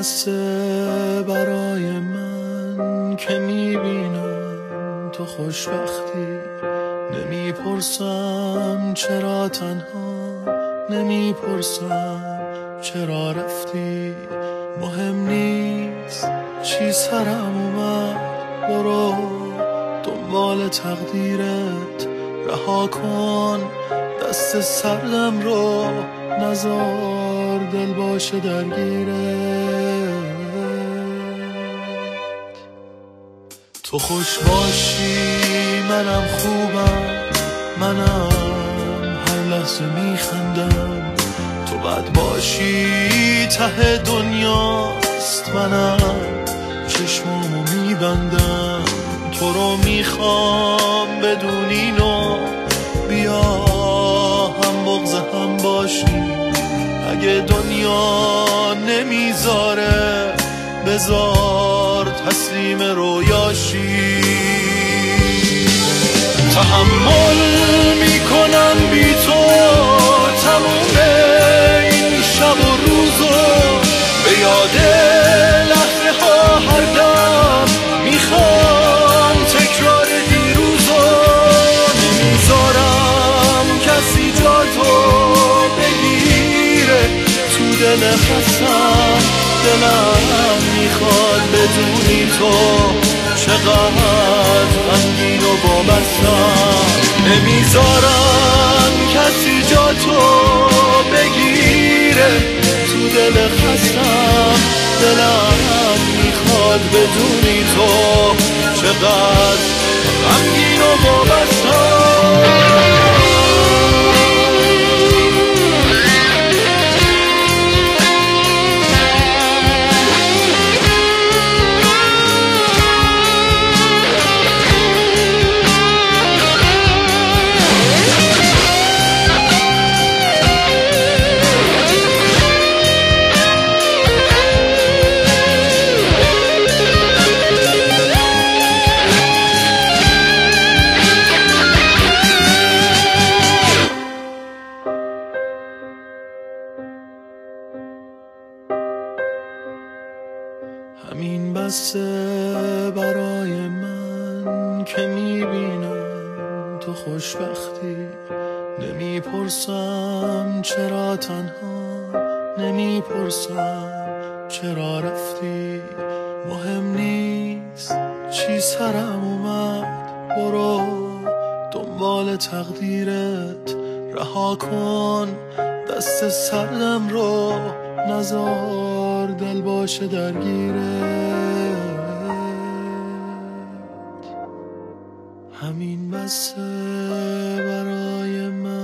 بسه برای من که میبینم تو خوشبختی. نمیپرسم چرا تنها، نمیپرسم چرا رفتی. مهم نیست چی سرم اومد، برو دنبال تقدیرت. رها کن دست سردم رو، نزار دل باشه درگیرت. تو خوش باشی منم خوبم، منم هر لحظه میخندم. تو بد باشی ته دنیاست، منم چشمامو میبندم. تو رو میخوام بدونی نو، بیا هم بغض هم باشی. اگه دنیا نمیذاره بذار تسلیم رویاشی. تحمل میکنم بی تو تموم این شب و روزو، به یاد لحظه ها هر دم میخوام تکرار دیروزو. نمیذارم کسی جا تو بگیره تو دل خستم. دلم میخواد بدونی تو چقدر غمگین و وابستم. نمیذارم کسی جا تو بگیره تو دل خستم. دلم میخواد بدونی تو چقدر غمگین و وابستم. همین بسه برای من که میبینم تو خوشبختی. نمیپرسم چرا تنها، نمیپرسم چرا رفتی. مهم نیست چی سرم اومد، برو دنبال تقدیرت. رها کن دست سردم رو، نزار دل باشه درگیرت. همین بسه برای من.